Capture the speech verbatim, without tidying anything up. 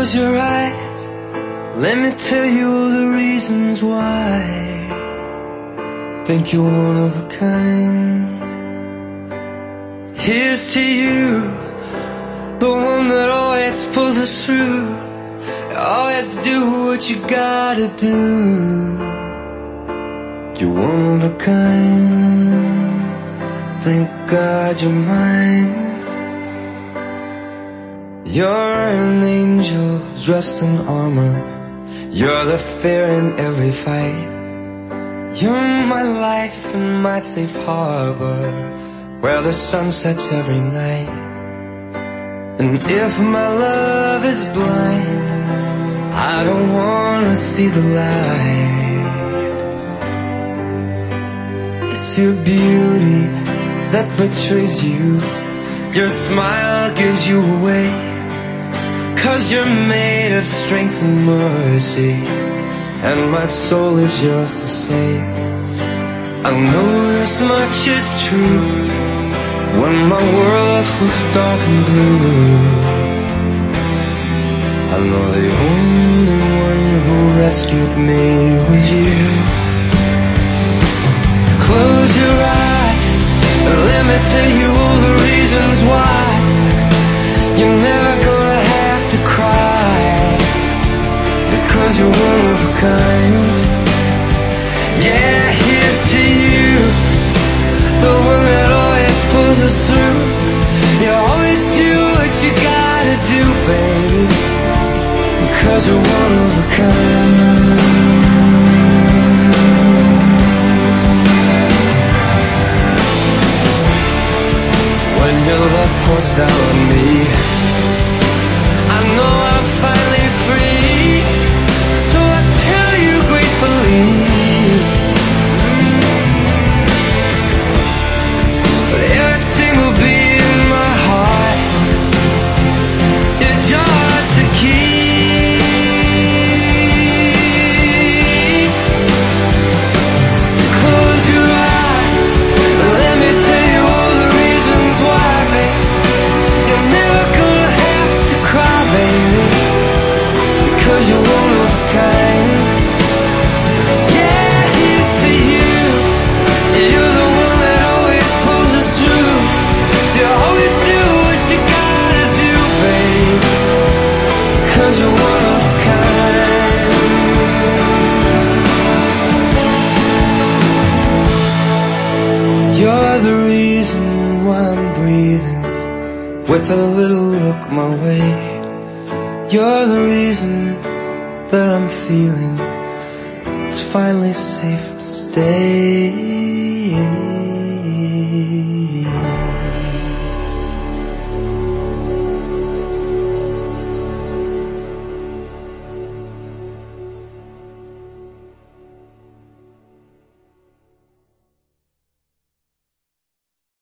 Close your eyes, let me tell you all the reasons why. Think you're one of a kind. Here's to you, the one that always pulls us through. Always do what you gotta do. You're one of a kind. Thank God you're mine. You're an angel dressed in armor. You're the fear in every fight. You're my life and my safe harbor, where the sun sets every night. And if my love is blind, I don't wanna see the light. It's your beauty that betrays you. Your smile gives you away, 'cause you're made of strength and mercy, and my soul is yours to save. I know this much is true. When my world was dark and blue, I know the only one who rescued me was you. Close your eyes, let me tell you all the reasons why. You're never gonna have to cry, because you're one of a kind. Yeah, here's to you, the one that always pulls us through. You always do what you gotta do, baby, because you're one of a kind. When your love pours down on me, I know I'm finally free, so I tell you gratefully. But every single beat in my heart is yours to keep. So close your eyes, let me tell you all the reasons why, babe. You're never gonna have to cry, baby, because you're one of a kind. Yeah, here's to you, you're the one that always pulls us through. You always do what you gotta do, babe, because you're one of a kind. You're the reason why I'm breathing with a little look my way. You're the reason that I'm feeling it's finally safe to stay.